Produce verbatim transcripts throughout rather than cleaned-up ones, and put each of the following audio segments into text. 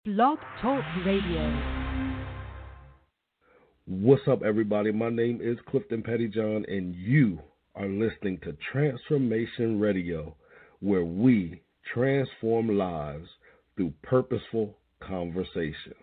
Blog Talk Radio. What's up, everybody? My name is Clifton Pettyjohn, and you are listening to Transformation Radio, where we transform lives through purposeful conversations.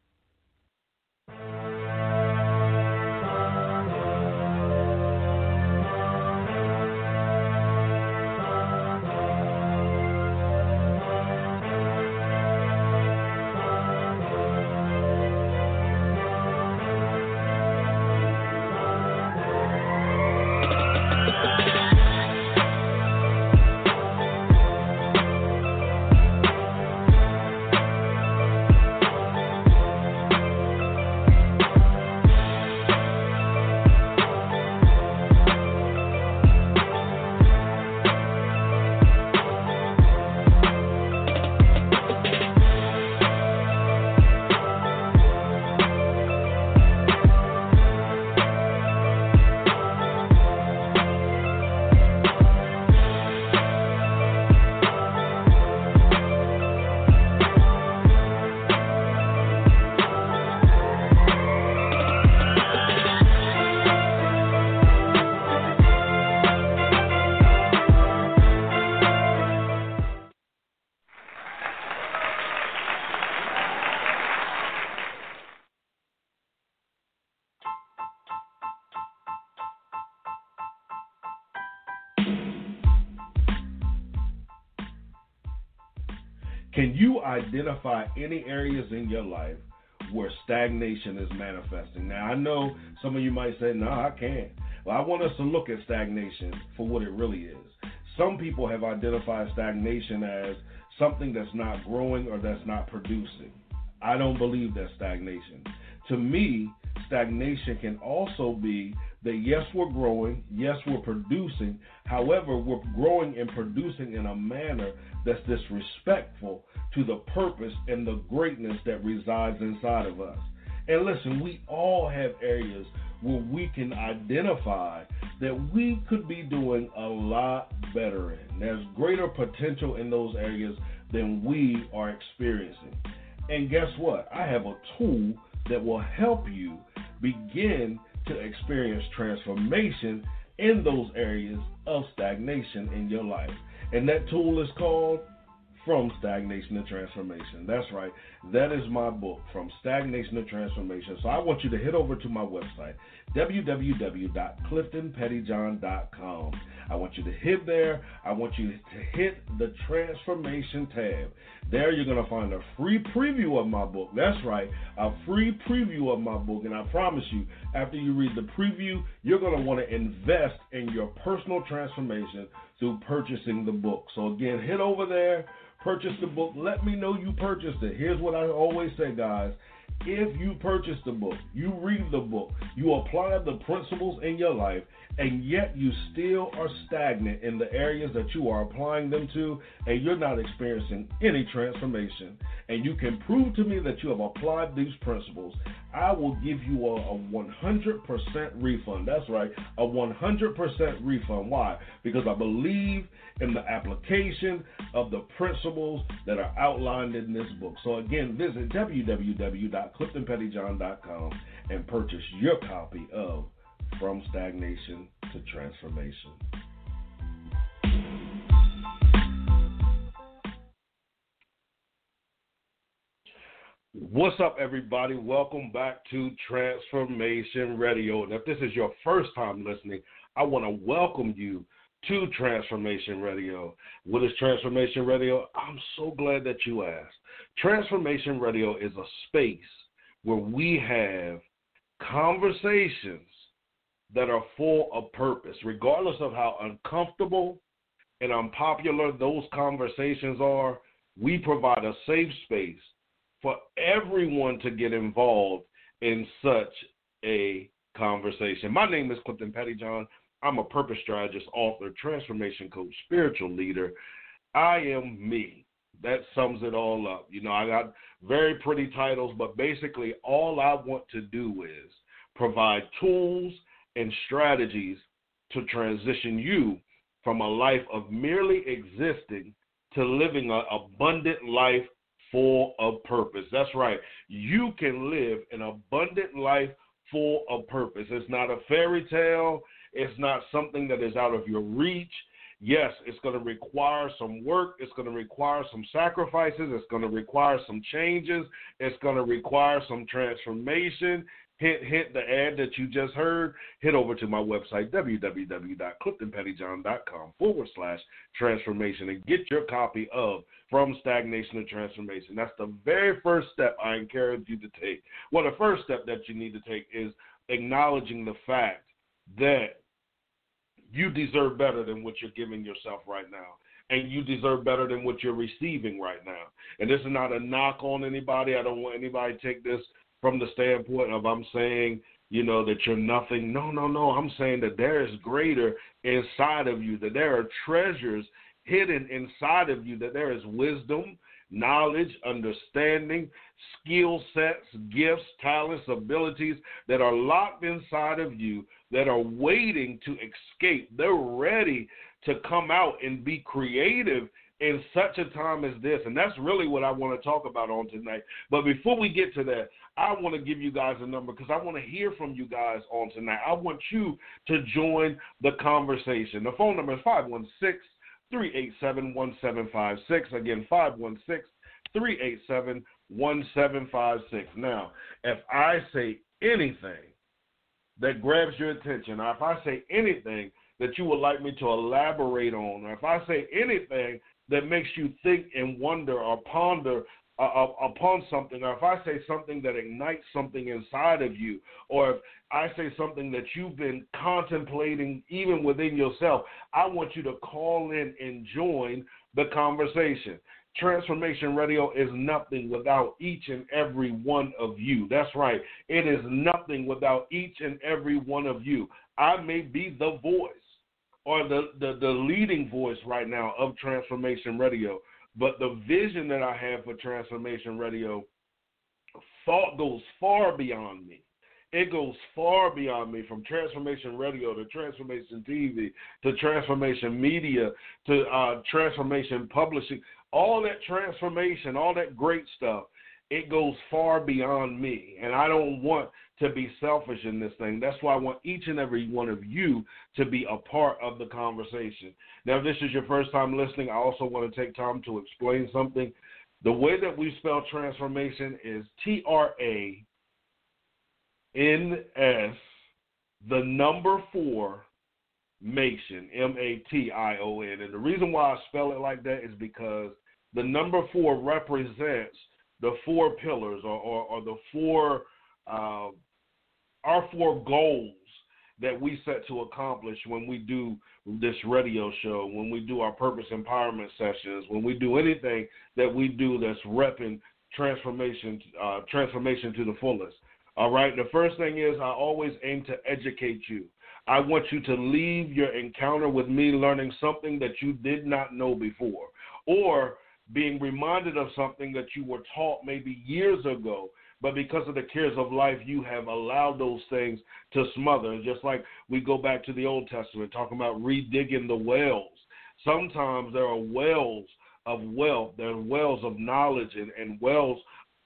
Can you identify any areas in your life where stagnation is manifesting? Now, I know some of you might say, no, I can't. Well, I want us to look at stagnation for what it really is. Some people have identified stagnation as something that's not growing or that's not producing. I don't believe that's stagnation. To me, stagnation can also be that yes, we're growing, yes, we're producing. However, we're growing and producing in a manner that's disrespectful to the purpose and the greatness that resides inside of us. And listen, we all have areas where we can identify that we could be doing a lot better in. There's greater potential in those areas than we are experiencing. And guess what? I have a tool that will help you begin to experience transformation in those areas of stagnation in your life. And that tool is called From Stagnation to Transformation. That's right. That is my book, From Stagnation to Transformation. So I want you to head over to my website, w w w dot clifton pettyjohn dot com. I want you to hit there. I want you to hit the Transformation tab. There you're going to find a free preview of my book. That's right, a free preview of my book. And I promise you, after you read the preview, you're going to want to invest in your personal transformation through purchasing the book. So again, head over there, purchase the book. Let me know you purchased it. Here's what I always say, guys. If you purchase the book, you read the book, you apply the principles in your life, and yet you still are stagnant in the areas that you are applying them to, and you're not experiencing any transformation, and you can prove to me that you have applied these principles, I will give you a, a one hundred percent refund. That's right, a one hundred percent refund. Why? Because I believe in the application of the principles that are outlined in this book. So again, visit w w w dot clifton pettyjohn dot com and purchase your copy of From Stagnation to Transformation. What's up, everybody? Welcome back to Transformation Radio. And if this is your first time listening, I want to welcome you to Transformation Radio. What is Transformation Radio? I'm so glad that you asked. Transformation Radio is a space where we have conversations that are full of purpose, regardless of how uncomfortable and unpopular those conversations are. We provide a safe space for everyone to get involved in such a conversation. My name is Clifton Pettyjohn. I'm a purpose strategist, author, transformation coach, spiritual leader. I am me. That sums it all up. You know, I got very pretty titles, but basically all I want to do is provide tools and strategies to transition you from a life of merely existing to living an abundant life full of purpose. That's right. You can live an abundant life full of purpose. It's not a fairy tale. It's not something that is out of your reach. Yes, it's going to require some work. It's going to require some sacrifices. It's going to require some changes. It's going to require some transformation. Hit, hit the ad that you just heard. Hit over to my website, www.cliftonpettyjohn.com forward slash transformation, and get your copy of From Stagnation to Transformation. That's the very first step I encourage you to take. Well, the first step that you need to take is acknowledging the fact that you deserve better than what you're giving yourself right now. And you deserve better than what you're receiving right now. And this is not a knock on anybody. I don't want anybody to take this from the standpoint of I'm saying, you know, that you're nothing. No, no, no. I'm saying that there is greater inside of you, that there are treasures hidden inside of you, that there is wisdom, knowledge, understanding, skill sets, gifts, talents, abilities that are locked inside of you that are waiting to escape. They're ready to come out and be creative in such a time as this. And that's really what I want to talk about on tonight. But before we get to that, I want to give you guys a number because I want to hear from you guys on tonight. I want you to join the conversation. The phone number is five one six, three eight seven, one seven five six. Again, five one six, three eight seven, one seven five six. Now, if I say anything that grabs your attention, or if I say anything that you would like me to elaborate on, or if I say anything that makes you think and wonder or ponder uh, upon something, or if I say something that ignites something inside of you, or if I say something that you've been contemplating even within yourself, I want you to call in and join the conversation. Transformation Radio is nothing without each and every one of you. That's right. It is nothing without each and every one of you. I may be the voice or the, the, the leading voice right now of Transformation Radio, but the vision that I have for Transformation Radio thought goes far beyond me. It goes far beyond me, from Transformation Radio to Transformation T V to Transformation Media to uh, Transformation Publishing. All that transformation, all that great stuff, it goes far beyond me. And I don't want to be selfish in this thing. That's why I want each and every one of you to be a part of the conversation. Now, if this is your first time listening, I also want to take time to explain something. The way that we spell transformation is T R A N S, the number four, Mation, M A T I O N. And the reason why I spell it like that is because the number four represents the four pillars or, or, or the four, uh, our four goals that we set to accomplish when we do this radio show, when we do our purpose empowerment sessions, when we do anything that we do that's repping transformation, uh, transformation to the fullest. All right. The first thing is I always aim to educate you. I want you to leave your encounter with me learning something that you did not know before, or being reminded of something that you were taught maybe years ago, but because of the cares of life, you have allowed those things to smother. Just like we go back to the Old Testament, talking about redigging the wells. Sometimes there are wells of wealth, there are wells of knowledge and, and wells,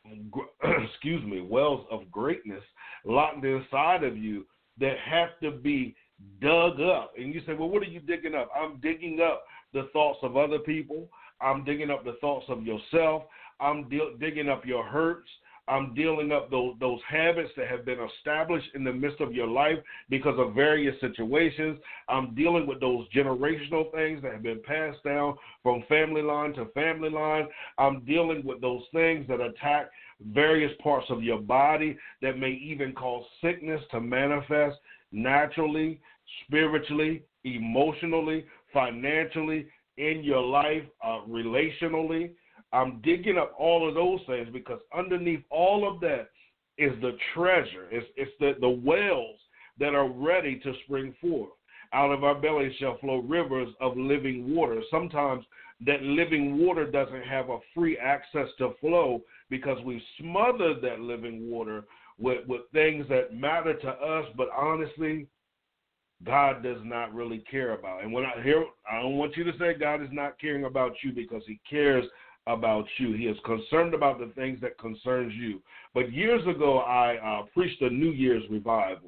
excuse me, wells of greatness locked inside of you that have to be dug up. And you say, well, what are you digging up? I'm digging up the thoughts of other people. I'm digging up the thoughts of yourself. I'm de- digging up your hurts. I'm dealing up those, those habits that have been established in the midst of your life because of various situations. I'm dealing with those generational things that have been passed down from family line to family line. I'm dealing with those things that attack various parts of your body that may even cause sickness to manifest naturally, spiritually, emotionally, financially, in your life, uh, relationally. I'm digging up all of those things because underneath all of that is the treasure. It's, it's the, the wells that are ready to spring forth. Out of our belly shall flow rivers of living water. Sometimes that living water doesn't have a free access to flow because we've smothered that living water with, with things that matter to us, but honestly, God does not really care about. And when I hear, I don't want you to say God is not caring about you, because he cares about you. He is concerned about the things that concerns you. But years ago, I uh, preached a New Year's revival.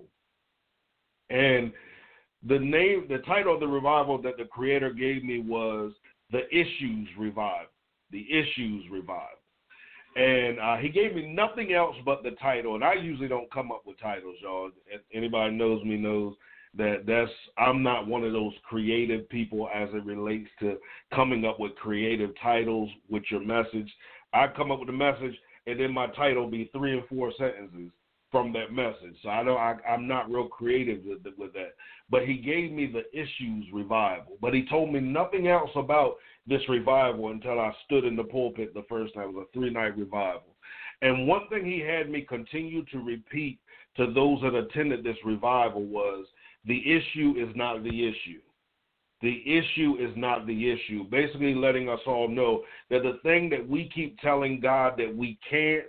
And the name, the title of the revival that the Creator gave me was The Issues Revival. The Issues Revival. And uh, he gave me nothing else but the title. And I usually don't come up with titles, y'all. Anybody knows me knows that that's I'm not one of those creative people as it relates to coming up with creative titles with your message. I come up with a message, and then my title be three and four sentences from that message. So I don't, I, I'm not real creative with, with that. But he gave me the Issues Revival. But he told me nothing else about this revival until I stood in the pulpit the first time. It was a three-night revival. And one thing he had me continue to repeat to those that attended this revival was, the issue is not the issue. The issue is not the issue. Basically letting us all know that the thing that we keep telling God that we can't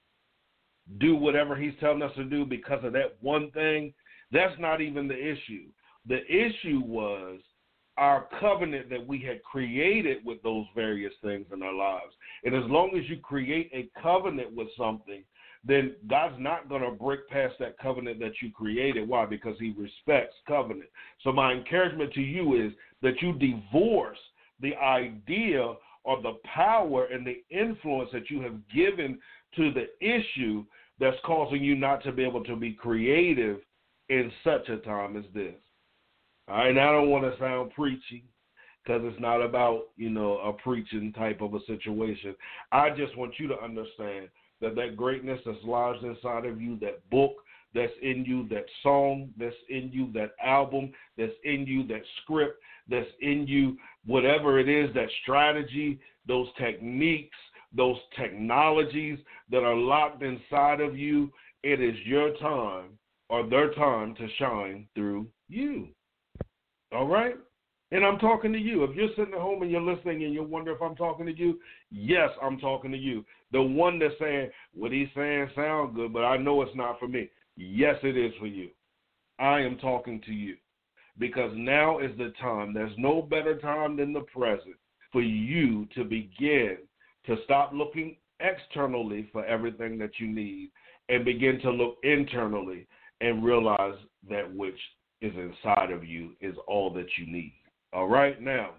do whatever he's telling us to do because of that one thing, that's not even the issue. The issue was our covenant that we had created with those various things in our lives. And as long as you create a covenant with something, then God's not going to break past that covenant that you created. Why? Because he respects covenant. So my encouragement to you is that you divorce the idea or the power and the influence that you have given to the issue that's causing you not to be able to be creative in such a time as this. All right, and I don't want to sound preachy because it's not about, you know, a preaching type of a situation. I just want you to understand that that greatness that's lodged inside of you, that book that's in you, that song that's in you, that album that's in you, that script that's in you, whatever it is, that strategy, those techniques, those technologies that are locked inside of you, it is your time or their time to shine through you. All right? And I'm talking to you. If you're sitting at home and you're listening and you wonder if I'm talking to you, yes, I'm talking to you. The one that's saying, what he's saying sounds good, but I know it's not for me. Yes, it is for you. I am talking to you because now is the time. There's no better time than the present for you to begin to stop looking externally for everything that you need and begin to look internally and realize that which is inside of you is all that you need. All right, now,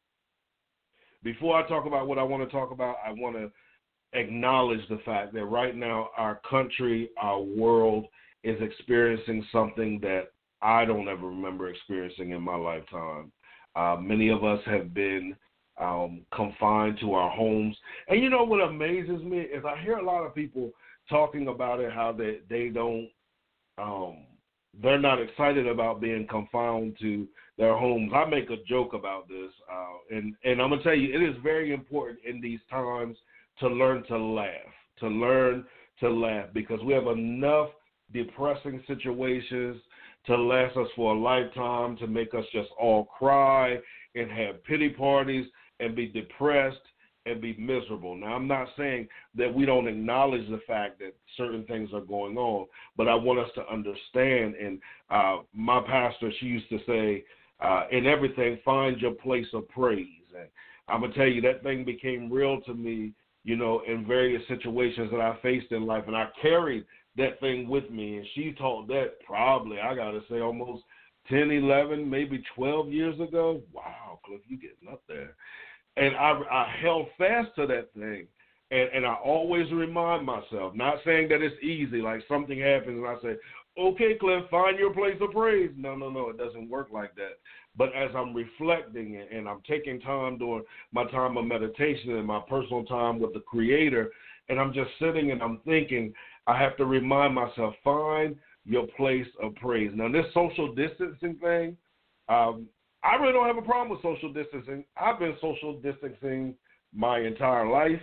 before I talk about what I want to talk about, I want to acknowledge the fact that right now our country, our world is experiencing something that I don't ever remember experiencing in my lifetime. Uh, many of us have been um, confined to our homes. And you know what amazes me is I hear a lot of people talking about it, how they, they don't, um, they're not excited about being confined to their homes. I make a joke about this, uh, and, and I'm going to tell you, it is very important in these times to learn to laugh, to learn to laugh, because we have enough depressing situations to last us for a lifetime, to make us just all cry and have pity parties and be depressed and be miserable. Now, I'm not saying that we don't acknowledge the fact that certain things are going on, but I want us to understand, and uh, my pastor, she used to say, uh, in everything, find your place of praise. And I'm going to tell you, that thing became real to me, you know, in various situations that I faced in life, and I carried that thing with me, and she taught that probably, I got to say, almost ten, eleven, maybe twelve years ago. Wow, Cliff, you getting up there. And I, I held fast to that thing, and, and I always remind myself, not saying that it's easy, like something happens and I say, okay, Cliff, find your place of praise. No, no, no, it doesn't work like that. But as I'm reflecting and I'm taking time during my time of meditation and my personal time with the Creator, and I'm just sitting and I'm thinking, I have to remind myself, find your place of praise. Now, this social distancing thing, um, I really don't have a problem with social distancing. I've been social distancing my entire life.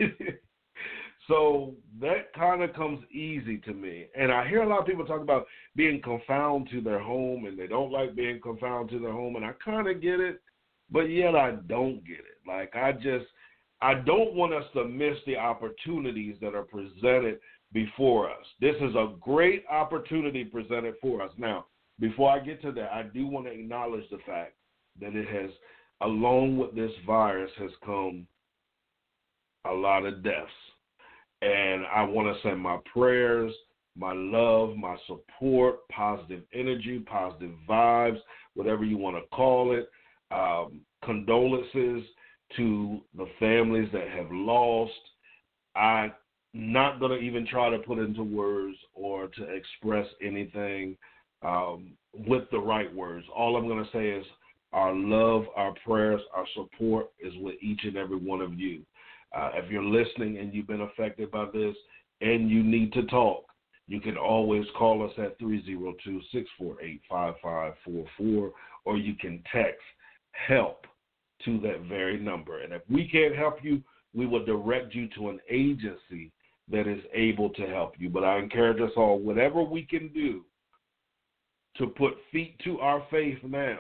So that kind of comes easy to me. And I hear a lot of people talk about being confined to their home, and they don't like being confined to their home, and I kind of get it, but yet I don't get it. Like, I just, I don't want us to miss the opportunities that are presented before us. This is a great opportunity presented for us. Now, before I get to that, I do want to acknowledge the fact that it has, along with this virus, has come a lot of deaths. And I want to send my prayers, my love, my support, positive energy, positive vibes, whatever you want to call it, um, condolences to the families that have lost. I'm not going to even try to put into words or to express anything um, with the right words. All I'm going to say is our love, our prayers, our support is with each and every one of you. Uh, if you're listening and you've been affected by this and you need to talk, you can always call us at three oh two, six four eight, five five four four, or you can text HELP to that very number. And if we can't help you, we will direct you to an agency that is able to help you. But I encourage us all, whatever we can do to put feet to our faith now,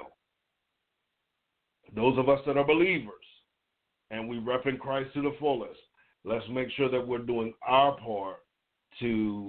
those of us that are believers, and we rep in Christ to the fullest, let's make sure that we're doing our part to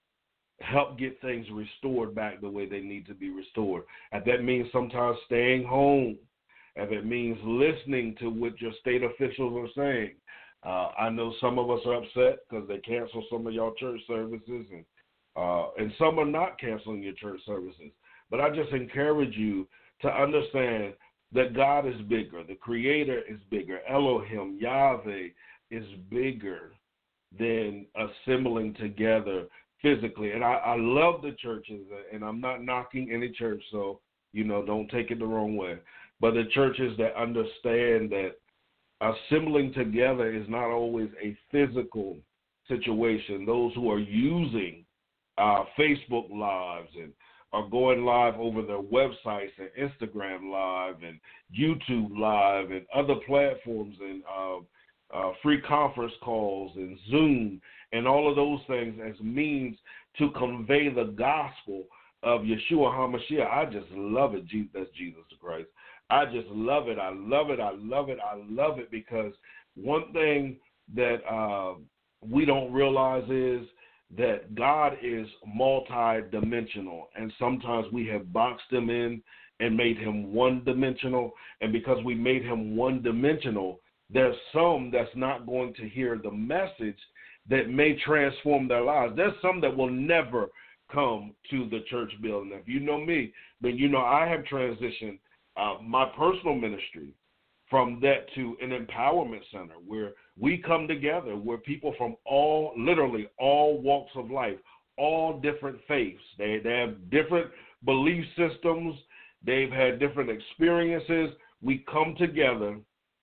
help get things restored back the way they need to be restored. And that means sometimes staying home. And it means listening to what your state officials are saying. Uh, I know some of us are upset because they cancel some of y'all church services, and uh, and some are not canceling your church services. But I just encourage you to understand that God is bigger. The Creator is bigger. Elohim, Yahweh, is bigger than assembling together physically. And I, I love the churches, and I'm not knocking any church, so, you know, don't take it the wrong way. But the churches that understand that assembling together is not always a physical situation. Those who are using uh, Facebook Lives and are going live over their websites and Instagram Live and YouTube Live and other platforms and uh, uh, free conference calls and Zoom and all of those things as means to convey the gospel of Yeshua HaMashiach. I just love it. That's Jesus Christ. I just love it. I love it. I love it. I love it because one thing that uh, we don't realize is that God is multi-dimensional, and sometimes we have boxed him in and made him one-dimensional, and because we made him one-dimensional, there's some that's not going to hear the message that may transform their lives. There's some that will never come to the church building. If you know me, then you know I have transitioned uh, my personal ministry from that to an empowerment center where we come together, where people from all, literally all walks of life, all different faiths, they, they have different belief systems, they've had different experiences. We come together.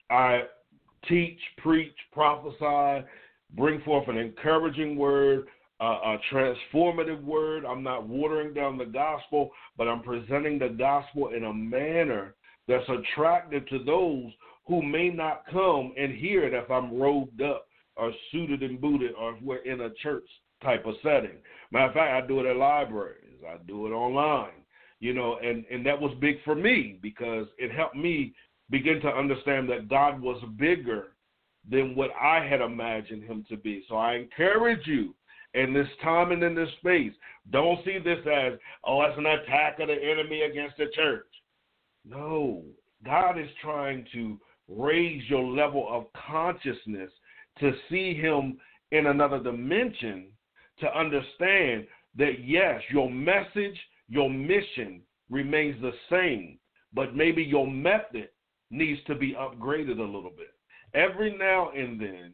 I teach, preach, prophesy, bring forth an encouraging word, uh, a transformative word. I'm not watering down the gospel, but I'm presenting the gospel in a manner that's attractive to those who may not come and hear it if I'm robed up or suited and booted or if we're in a church type of setting. Matter of fact, I do it at libraries. I do it online, you know, and, and that was big for me because it helped me begin to understand that God was bigger than what I had imagined him to be. So I encourage you in this time and in this space, don't see this as, oh, it's an attack of the enemy against the church. No, God is trying to raise your level of consciousness to see him in another dimension, to understand that, yes, your message, your mission remains the same, but maybe your method needs to be upgraded a little bit. Every now and then,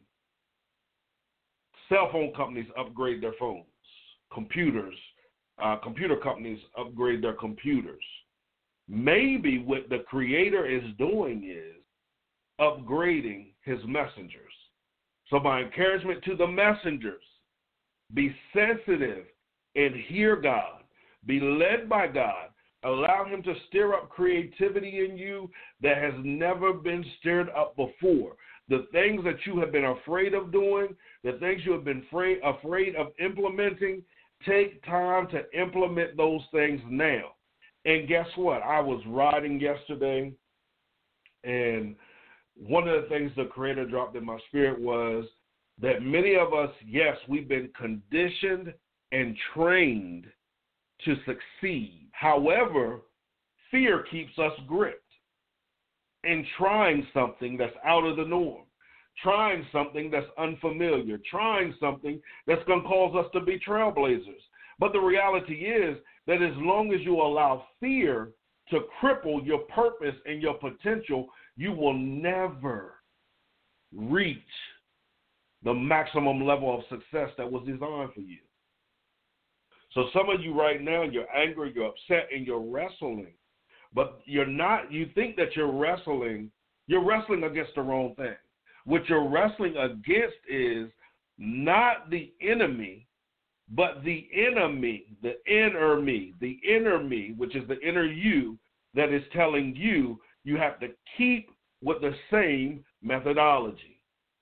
cell phone companies upgrade their phones, computers, uh, computer companies upgrade their computers. Maybe what the Creator is doing is upgrading his messengers. So my encouragement to the messengers, be sensitive and hear God. Be led by God. Allow him to stir up creativity in you that has never been stirred up before. The things that you have been afraid of doing, the things you have been afraid, afraid of implementing, take time to implement those things now. And guess what? I was riding yesterday, and one of the things the Creator dropped in my spirit was that many of us, yes, we've been conditioned and trained to succeed. However, fear keeps us gripped in trying something that's out of the norm. trying something that's unfamiliar, trying something that's going to cause us to be trailblazers. But the reality is that as long as you allow fear to cripple your purpose and your potential, you will never reach the maximum level of success that was designed for you. So some of you right now, you're angry, you're upset, and you're wrestling. But you're not, you think that you're wrestling, you're wrestling against the wrong thing. What you're wrestling against is not the enemy, but the enemy, the inner me, the inner me, which is the inner you, that is telling you you have to keep with the same methodology.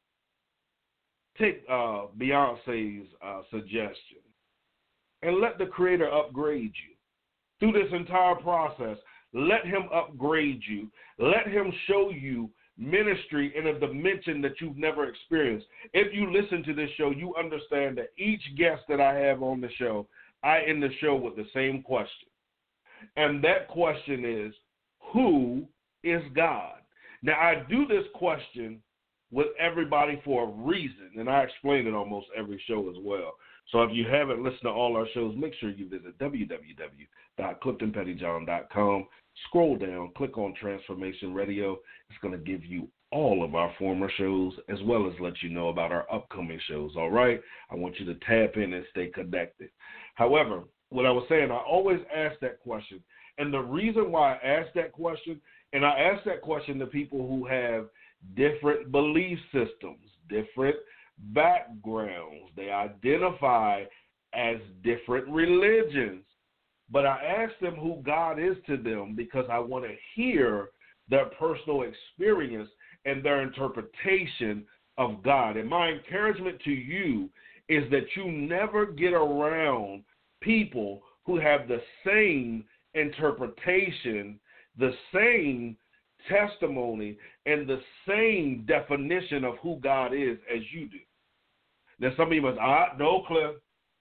Take uh, Beyonce's uh, suggestion and let the Creator upgrade you. Through this entire process, let Him upgrade you. Let Him show you ministry in a dimension that you've never experienced. If you listen to this show, you understand that each guest that I have on the show, I end the show with the same question. And that question is, who is God? Now, I do this question with everybody for a reason, and I explain it almost every show as well. So if you haven't listened to all our shows, make sure you visit w w w dot clifton pettyjohn dot com. Scroll down, click on Transformation Radio. It's going to give you all of our former shows as well as let you know about our upcoming shows, all right? I want you to tap in and stay connected. However, what I was saying, I always ask that question. And the reason why I ask that question, and I ask that question to people who have different belief systems, different backgrounds. They identify as different religions. But I ask them who God is to them because I want to hear their personal experience and their interpretation of God. And my encouragement to you is that you never get around people who have the same interpretation, the same testimony, and the same definition of who God is as you do. Now, some of you must, ah, no, Cliff,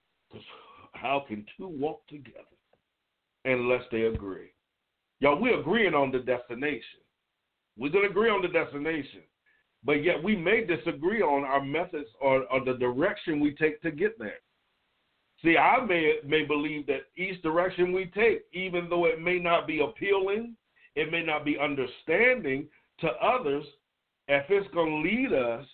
how can two walk together unless they agree? Y'all, we're agreeing on the destination. We're going to agree on the destination, but yet we may disagree on our methods or, or the direction we take to get there. See, I may, may believe that each direction we take, even though it may not be appealing, it may not be understanding to others, if it's going to lead us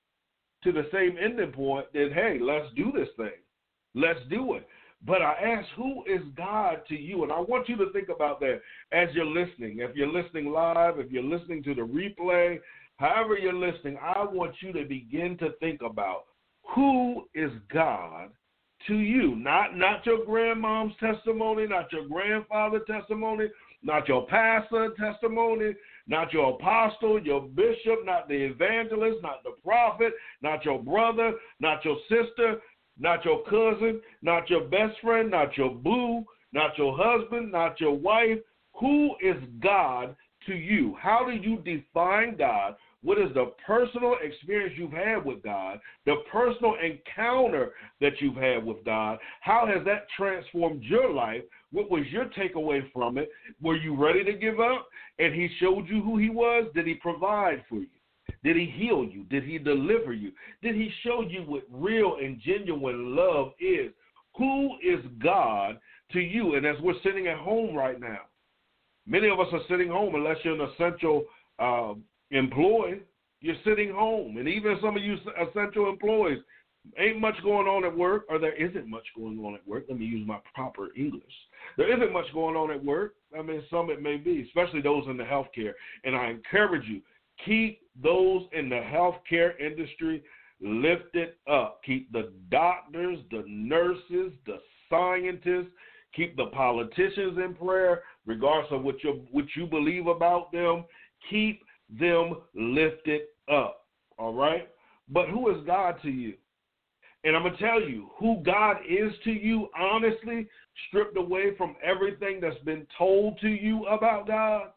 to the same ending point, then, hey, let's do this thing. Let's do it. But I ask, who is God to you? And I want you to think about that as you're listening. If you're listening live, if you're listening to the replay, however you're listening, I want you to begin to think about who is God to you. Not, not your grandmom's testimony, not your grandfather's testimony, not your pastor testimony, not your apostle, your bishop, not the evangelist, not the prophet, not your brother, not your sister, not your cousin, not your best friend, not your boo, not your husband, not your wife. Who is God to you? How do you define God? What is the personal experience you've had with God, the personal encounter that you've had with God? How has that transformed your life? What was your takeaway from it? Were you ready to give up and He showed you who He was? Did He provide for you? Did He heal you? Did He deliver you? Did He show you what real and genuine love is? Who is God to you? And as we're sitting at home right now, many of us are sitting home unless you're an essential uh, employee. You're sitting home. And even some of you essential employees, ain't much going on at work, or there isn't much going on at work. Let me use my proper English. There isn't much going on at work. I mean, some it may be, especially those in the healthcare. And I encourage you, keep those in the healthcare industry lifted up. Keep the doctors, the nurses, the scientists, keep the politicians in prayer, regardless of what you what you believe about them. Keep them lifted up, all right? But who is God to you? And I'm going to tell you, who God is to you, honestly, stripped away from everything that's been told to you about God.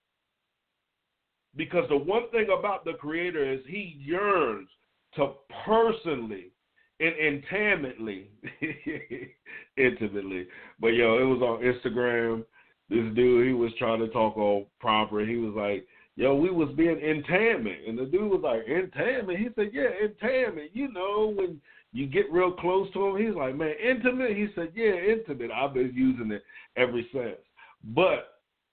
Because the one thing about the Creator is He yearns to personally and intimately, intimately. But, yo, it was on Instagram. This dude, he was trying to talk all proper. He was like, yo, we was being intimate. And the dude was like, intimate? He said, yeah, intimate. You know, when you get real close to him, he's like, man, intimate? He said, yeah, intimate. I've been using it ever since. But,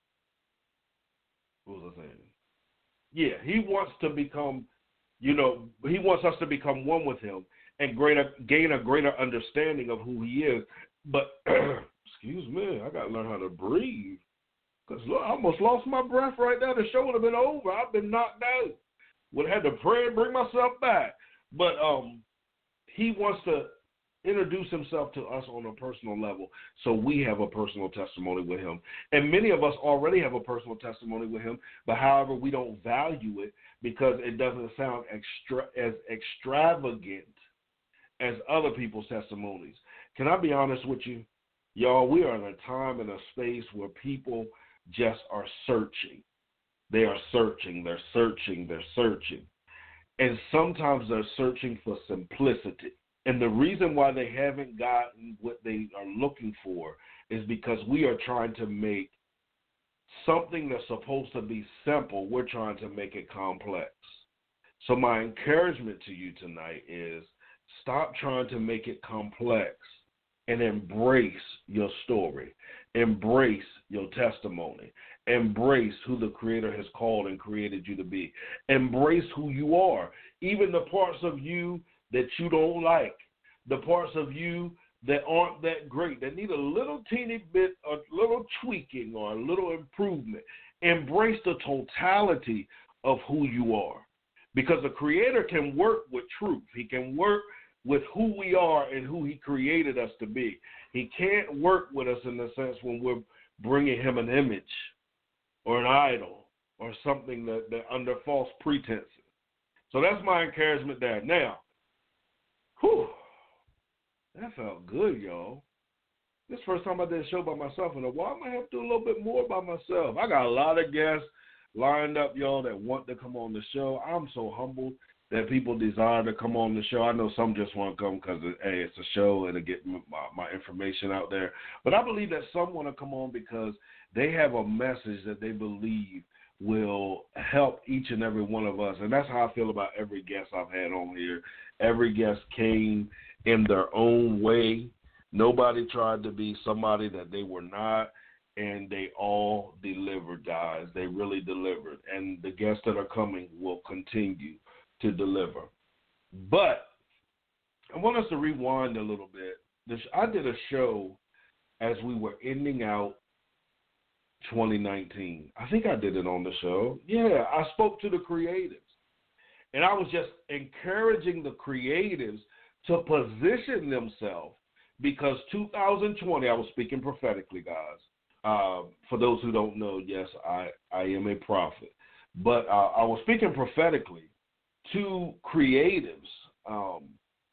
what was I saying? Yeah, he wants to become, you know, he wants us to become one with him and greater gain a greater understanding of who he is. But, excuse me, I got to learn how to breathe. Because, look, I almost lost my breath right now. The show would have been over. I've been knocked out. Would have had to pray and bring myself back. But um, he wants to introduce himself to us on a personal level so we have a personal testimony with him. And many of us already have a personal testimony with him, but however, we don't value it because it doesn't sound extra as extravagant as other people's testimonies. Can I be honest with you? Y'all, we are in a time and a space where people just are searching. They are searching, they're searching, they're searching. And sometimes they're searching for simplicity. And the reason why they haven't gotten what they are looking for is because we are trying to make something that's supposed to be simple, we're trying to make it complex. So my encouragement to you tonight is stop trying to make it complex and embrace your story. Embrace your testimony. Embrace who the Creator has called and created you to be. Embrace who you are, even the parts of you that you don't like, the parts of you that aren't that great, that need a little teeny bit, a little tweaking or a little improvement. Embrace the totality of who you are, because the Creator can work with truth. He can work with who we are and who he created us to be. He can't work with us in the sense when we're bringing him an image or an idol or something that, that under false pretenses. So that's my encouragement there. Now, whew, that felt good, y'all. This is the first time I did a show by myself in a while. I might have to do a little bit more by myself. I got a lot of guests lined up, y'all, that want to come on the show. I'm so humbled that people desire to come on the show. I know some just want to come because, hey, it's a show and to get my, my information out there. But I believe that some want to come on because they have a message that they believe will help each and every one of us. And that's how I feel about every guest I've had on here. Every guest came in their own way. Nobody tried to be somebody that they were not. And they all delivered, guys. They really delivered. And the guests that are coming will continue to deliver. But I want us to rewind a little bit. This, I did a show as we were ending out twenty nineteen. I think I did it on the show. Yeah, I spoke to the creatives. And I was just encouraging the creatives to position themselves because two thousand twenty, I was speaking prophetically, guys. Uh, for those who don't know, yes, I, I am a prophet. But uh, I was speaking prophetically to creatives um,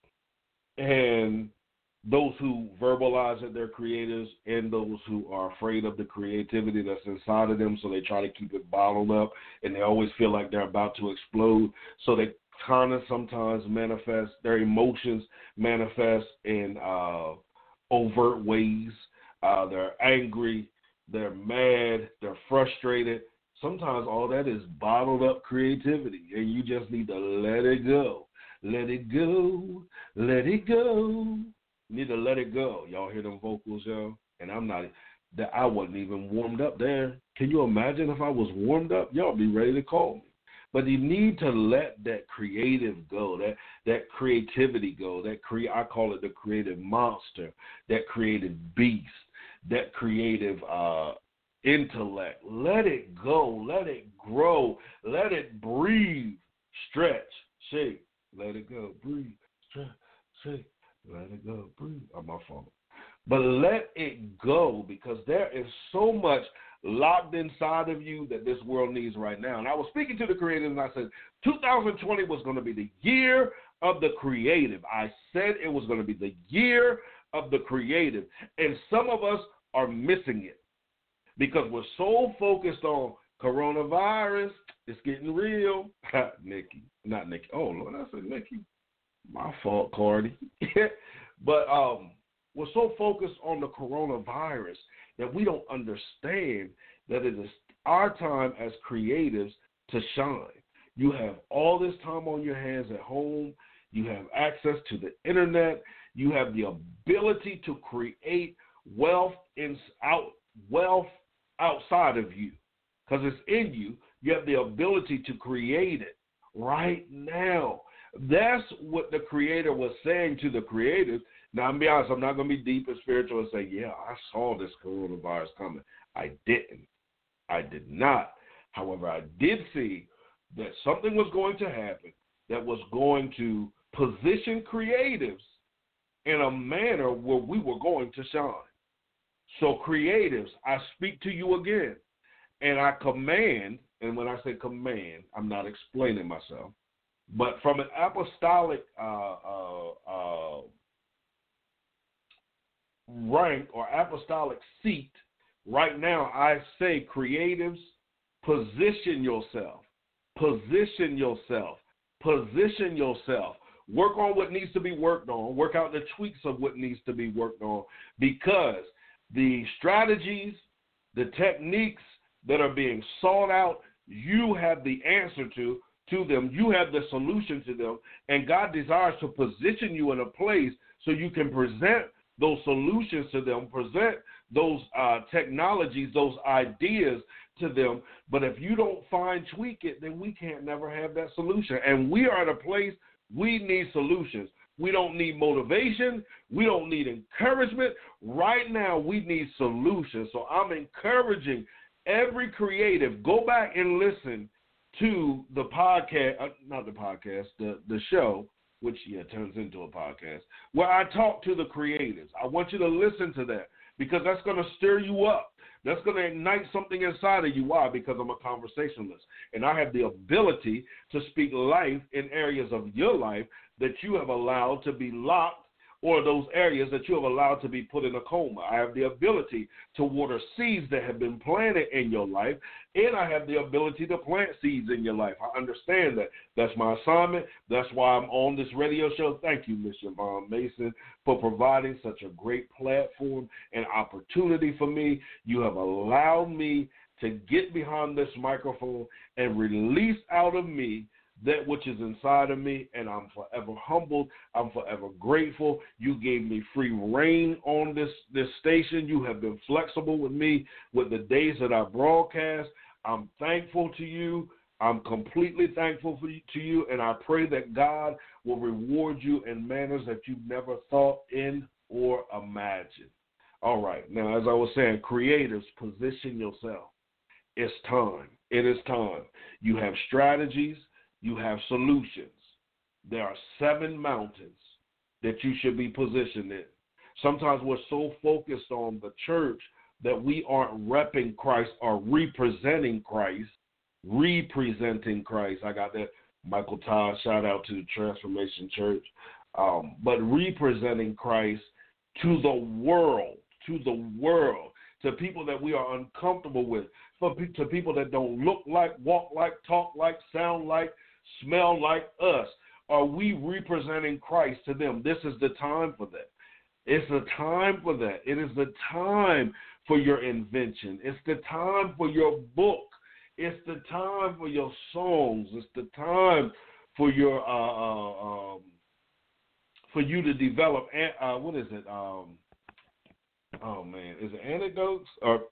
and those who verbalize that they're creators and those who are afraid of the creativity that's inside of them, so they try to keep it bottled up and they always feel like they're about to explode. So they kind of sometimes manifest, their emotions manifest in uh, overt ways. Uh, they're angry, they're mad, they're frustrated. Sometimes all that is bottled up creativity, and you just need to let it go. Let it go. Let it go. You need to let it go. Y'all hear them vocals, y'all? And I'm not, that I wasn't even warmed up there. Can you imagine if I was warmed up? Y'all be ready to call me. But you need to let that creative go, that that creativity go. That cre- I call it the creative monster, that creative beast, that creative uh intellect. Let it go. Let it grow. Let it breathe. Stretch. Shake. Let it go. Breathe. Stretch. Shake. Let it go. Breathe. On my phone. But let it go, because there is so much locked inside of you that this world needs right now. And I was speaking to the creative and I said two thousand twenty was going to be the year of the creative. I said it was going to be the year of the creative. And some of us are missing it, because we're so focused on coronavirus. It's getting real. Nikki. Not Nikki. Oh, Lord, I said Nikki. My fault, Cardi. But um, we're so focused on the coronavirus that we don't understand that it is our time as creatives to shine. You have all this time on your hands at home. You have access to the internet. You have the ability to create wealth in, out, wealth outside of you because it's in you. You have the ability to create it right now. That's what the Creator was saying to the creators. Now, I'm be honest, I'm not going to be deep and spiritual and say, yeah, I saw this coronavirus coming. I didn't. I did not. However, I did see that something was going to happen that was going to position creatives in a manner where we were going to shine. So creatives, I speak to you again, and I command, and when I say command, I'm not explaining myself, but from an apostolic uh, uh, uh, rank or apostolic seat, right now I say creatives, position yourself, position yourself, position yourself. Work on what needs to be worked on. Work out the tweaks of what needs to be worked on, because the strategies, the techniques that are being sought out, you have the answer to, to them. You have the solution to them, and God desires to position you in a place so you can present those solutions to them, present those uh, technologies, those ideas to them. But if you don't fine tweak it, then we can't never have that solution. And we are at a place we need solutions. We don't need motivation. We don't need encouragement. Right now, we need solutions. So I'm encouraging every creative, go back and listen to the podcast, uh, not the podcast, the, the show, which, yeah, turns into a podcast, where I talk to the creatives. I want you to listen to that because that's going to stir you up. That's going to ignite something inside of you. Why? Because I'm a conversationalist, and I have the ability to speak life in areas of your life that you have allowed to be locked, or those areas that you have allowed to be put in a coma. I have the ability to water seeds that have been planted in your life, and I have the ability to plant seeds in your life. I understand that. That's my assignment. That's why I'm on this radio show. Thank you, Miz Yvonne Mason, for providing such a great platform and opportunity for me. You have allowed me to get behind this microphone and release out of me that which is inside of me, and I'm forever humbled. I'm forever grateful. You gave me free reign on this, this station. You have been flexible with me with the days that I broadcast. I'm thankful to you. I'm completely thankful for you, to you, and I pray that God will reward you in manners that you never thought in or imagined. All right. Now, as I was saying, creatives, position yourself. It's time. It is time. You have strategies. You have solutions. There are seven mountains that you should be positioned in. Sometimes we're so focused on the church that we aren't repping Christ or representing Christ, representing Christ. I got that Michael Todd, shout out to the Transformation Church. Um, but representing Christ to the world, to the world, to people that we are uncomfortable with, for to people that don't look like, walk like, talk like, sound like, smell like us. Are we representing Christ to them? This is the time for that. It's the time for that. It is the time for your invention. It's the time for your book. It's the time for your songs. It's the time for your uh, uh, um, for you to develop. Uh, what is it? Um, oh man, is it anecdotes or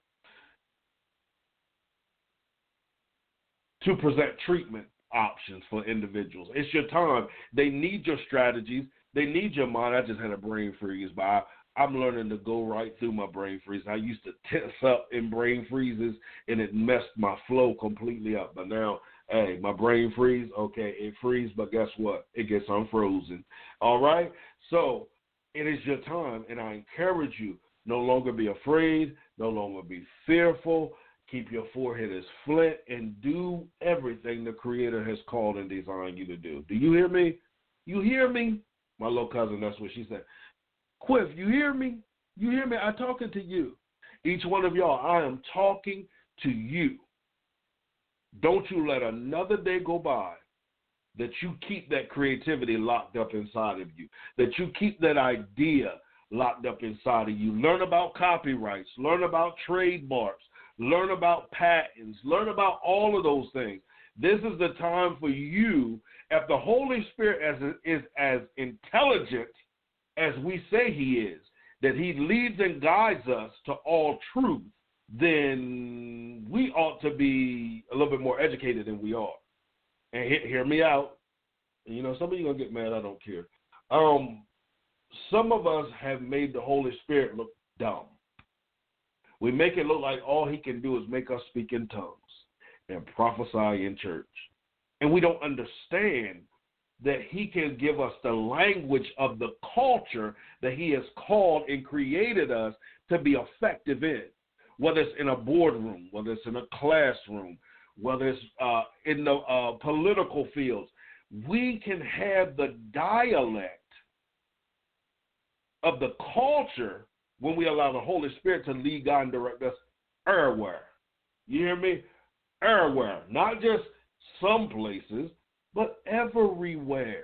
to present treatment options for individuals? It's your time. They need your strategies. They need your mind. I just had a brain freeze, but I, I'm learning to go right through my brain freeze. I used to tense up in brain freezes, and it messed my flow completely up. But now, hey, my brain freeze, okay, it freezes, but guess what? It gets unfrozen. All right? So it is your time, and I encourage you, no longer be afraid, no longer be fearful. Keep your forehead as flint and do everything the Creator has called and designed you to do. Do you hear me? You hear me? My little cousin, that's what she said. Quiff, you hear me? You hear me? I'm talking to you. Each one of y'all, I am talking to you. Don't you let another day go by that you keep that creativity locked up inside of you, that you keep that idea locked up inside of you. Learn about copyrights. Learn about trademarks. Learn about patents. Learn about all of those things. This is the time for you, if the Holy Spirit as, is as intelligent as we say he is, that he leads and guides us to all truth, then we ought to be a little bit more educated than we are. And hear, hear me out. You know, some of you are going to get mad. I don't care. Um, some of us have made the Holy Spirit look dumb. We make it look like all he can do is make us speak in tongues and prophesy in church. And we don't understand that he can give us the language of the culture that he has called and created us to be effective in, whether it's in a boardroom, whether it's in a classroom, whether it's uh, in the uh, political fields. We can have the dialect of the culture when we allow the Holy Spirit to lead, God, and direct us everywhere. You hear me? Everywhere. Not just some places, but everywhere.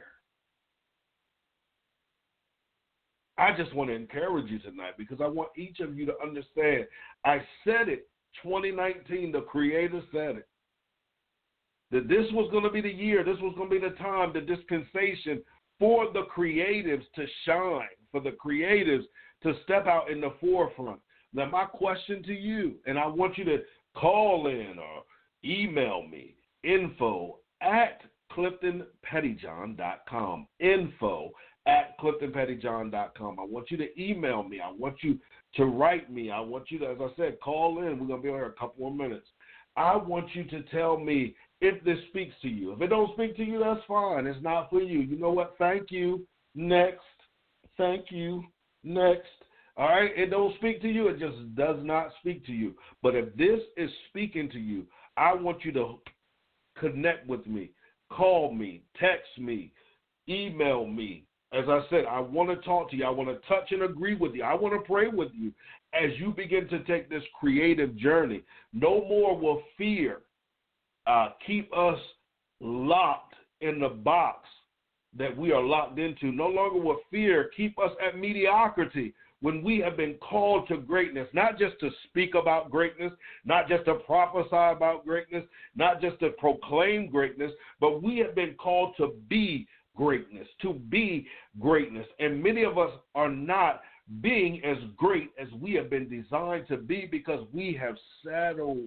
I just want to encourage you tonight because I want each of you to understand. I said it, twenty nineteen, the Creator said it, that this was going to be the year, this was going to be the time, the dispensation for the creatives to shine, for the creatives to step out in the forefront. Now, my question to you, and I want you to call in or email me, info at clifton pettyjohn dot com, info at clifton pettyjohn dot com. I want you to email me. I want you to write me. I want you to, as I said, call in. We're going to be here a couple more minutes. I want you to tell me if this speaks to you. If it don't speak to you, that's fine. It's not for you. You know what? Thank you. Next. Thank you. Next. All right? It don't speak to you. It just does not speak to you. But if this is speaking to you, I want you to connect with me. Call me. Text me. Email me. As I said, I want to talk to you. I want to touch and agree with you. I want to pray with you as you begin to take this creative journey. No more will fear uh, keep us locked in the box that we are locked into. No longer will fear keep us at mediocrity when we have been called to greatness, not just to speak about greatness, not just to prophesy about greatness, not just to proclaim greatness, but we have been called to be greatness, to be greatness. And many of us are not being as great as we have been designed to be because we have settled.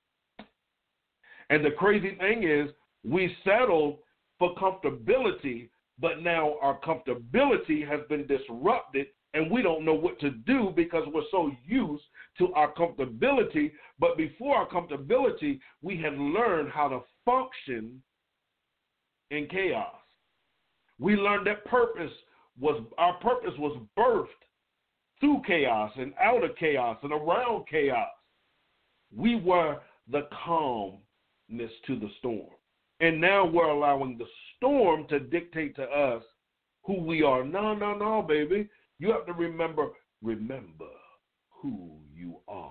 And the crazy thing is we settled for comfortability, but now our comfortability has been disrupted and we don't know what to do because we're so used to our comfortability. But before our comfortability, we had learned how to function in chaos. We learned that purpose was, our purpose was birthed through chaos and out of chaos and around chaos. We were the calmness to the storm. And now we're allowing the storm to dictate to us who we are. No, no, no, baby. You have to remember, remember who you are.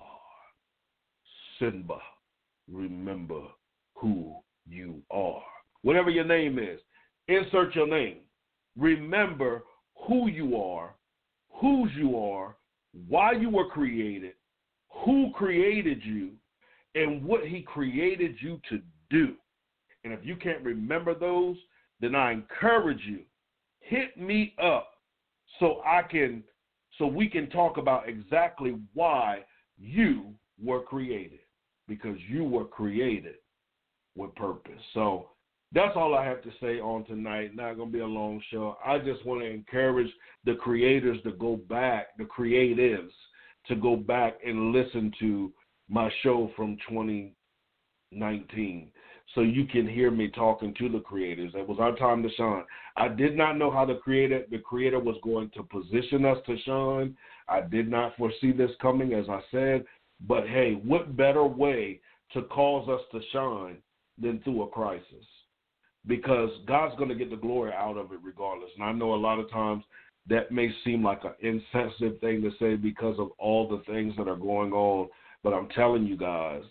Simba, remember who you are. Whatever your name is, insert your name. Remember who you are, whose you are, why you were created, who created you, and what he created you to do. And if you can't remember those, then I encourage you, hit me up so I can, so we can talk about exactly why you were created, because you were created with purpose. So that's all I have to say on tonight. Not going to be a long show. I just want to encourage the creators to go back, the creatives, to go back and listen to my show from twenty nineteen so you can hear me talking to the creators. It was our time to shine. I did not know how the creator, the creator was going to position us to shine. I did not foresee this coming, as I said. But, hey, what better way to cause us to shine than through a crisis? Because God's going to get the glory out of it regardless. And I know a lot of times that may seem like an insensitive thing to say because of all the things that are going on. But I'm telling you guys,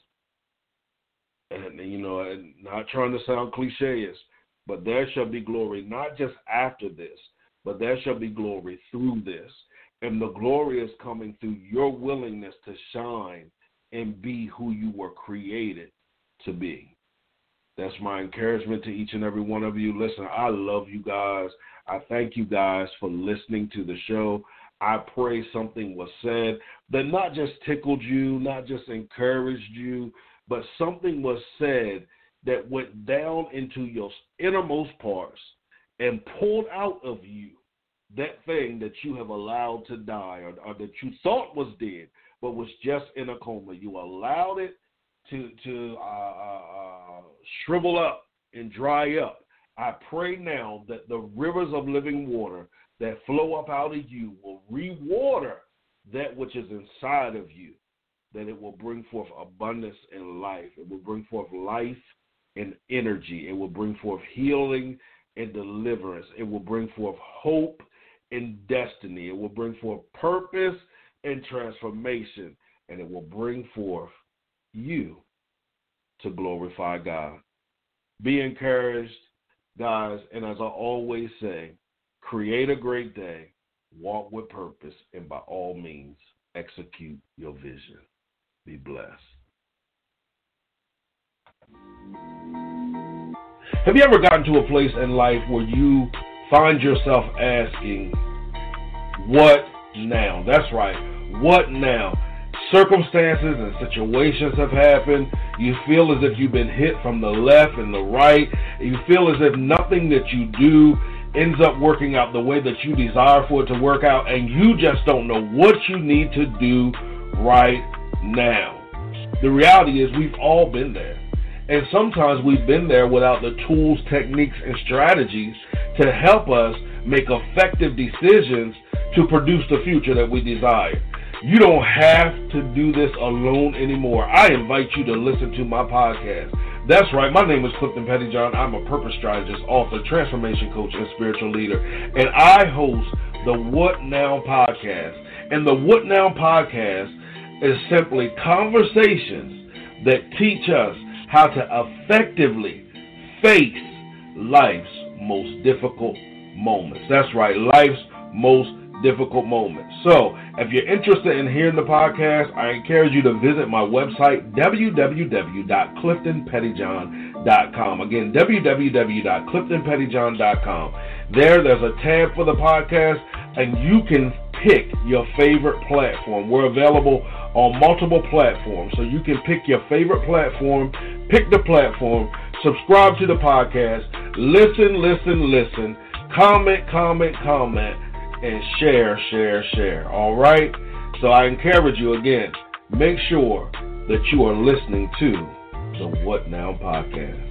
and, you know, and not trying to sound cliche-ish, but there shall be glory not just after this, but there shall be glory through this. And the glory is coming through your willingness to shine and be who you were created to be. That's my encouragement to each and every one of you. Listen, I love you guys. I thank you guys for listening to the show. I pray something was said that not just tickled you, not just encouraged you, but something was said that went down into your innermost parts and pulled out of you that thing that you have allowed to die, or, or that you thought was dead but was just in a coma. You allowed it to, to uh, uh, shrivel up and dry up. I pray now that the rivers of living water that flow up out of you will re-water that which is inside of you, that it will bring forth abundance and life. It will bring forth life and energy. It will bring forth healing and deliverance. It will bring forth hope and destiny. It will bring forth purpose and transformation. And it will bring forth you to glorify God. Be encouraged, guys, and as I always say, create a great day, walk with purpose, and by all means, execute your vision. Be blessed. Have you ever gotten to a place in life where you find yourself asking, what now? That's right, what now? Circumstances and situations have happened. You feel as if you've been hit from the left and the right. You feel as if nothing that you do ends up working out the way that you desire for it to work out, and you just don't know what you need to do right now. The reality is we've all been there. And sometimes we've been there without the tools, techniques, and strategies to help us make effective decisions to produce the future that we desire. You don't have to do this alone anymore. I invite you to listen to my podcast. That's right, my name is Clifton Pettyjohn. I'm a purpose strategist, author, transformation coach, and spiritual leader. And I host the What Now podcast. And the What Now podcast is simply conversations that teach us how to effectively face life's most difficult moments. That's right, life's most difficult moments. So, if you're interested in hearing the podcast, I encourage you to visit my website, w w w dot clifton pettyjohn dot com. Again, w w w dot clifton pettyjohn dot com. There, there's a tab for the podcast, and you can pick your favorite platform. We're available on multiple platforms, so you can pick your favorite platform, pick the platform, subscribe to the podcast, listen, listen, listen, comment, comment, comment, and share, share, share. All right? So I encourage you again, make sure that you are listening to the What Now podcast.